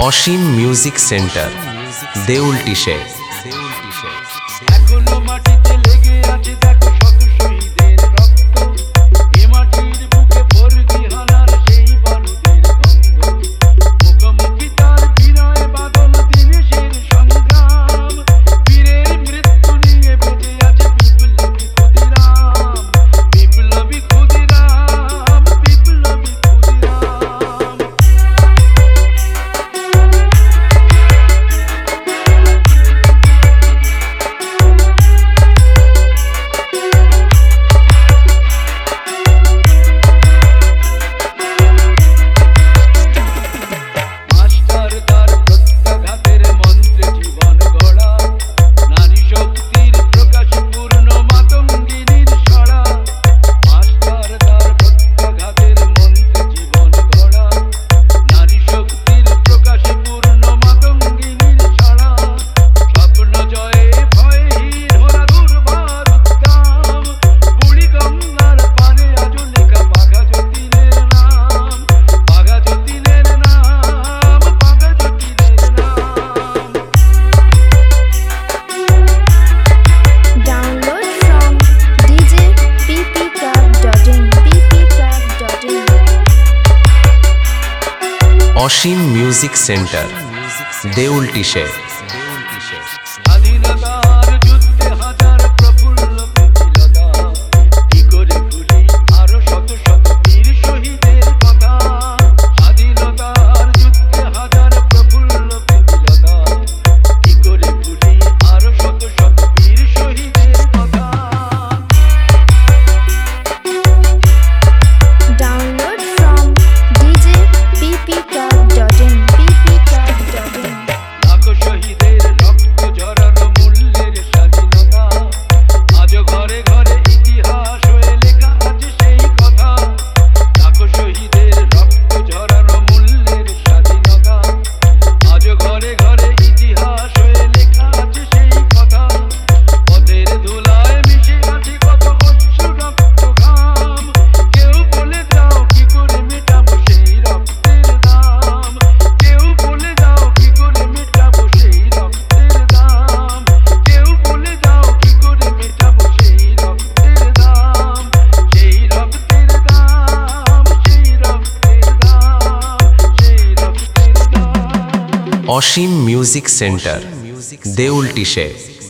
অসীম music centre, দেউলটিশে। এখনো মাটিতে লেগে আছে দেখো শত শহীদের রক্ত, এ মাটির বুকে বর্গি হানার সেই বারুদের গন্ধ, মুখোমুখি তার বিনয় বাদল দিনেশের সংগ্রাম, বীরের মৃত্যু নিয়ে বেঁচে আছে বিপ্লবী ক্ষুদিরাম, বিপ্লবী ক্ষুদিরাম, বিপ্লবী ক্ষুদিরাম। অসীম মিউজিক সেন্টার, দেউলটিশে। স্বাধীনতার যুদ্ধে হাজার প্রফুল্ল প্রীতিলতা, কি করে ভুলি আরো শত শত বীর শহীদের কথা। স্বাধীনতার যুদ্ধে হাজার প্রফুল্ল প্রীতিলতা, কি করে ভুলি আরো শত শত বীর শহীদের কথা। Download from djppclub.in. লাখো শহীদের রক্ত ঝরানো মূল্যের স্বাধীনতা, আজও ঘরে ঘরে ইতিহাস হয়ে লেখা আছে সেই কথা। লাখো শহীদের রক্ত ঝরানো মূল্যের স্বাধীনতা, আজও ঘরে ঘরে ইতিহাস হয়ে লেখা আছে সেই কথা। পথের ধুলায় মিশে আছে কত অশ্রু রক্ত ঘাম, কেউ বলে দাও কি করে মেটাবো সেই রক্তের দাম, কেউ বলে দাও কি করে মেটাবো সেই রক্তের দাম, কেউ বলে দাও কি করে মেটাবো সেই রক্তের দাম, সেই রক্তের দাম, সেই রক্তের দাম, সেই রক্তের দাম। Asim music centre, দেউলটিশে।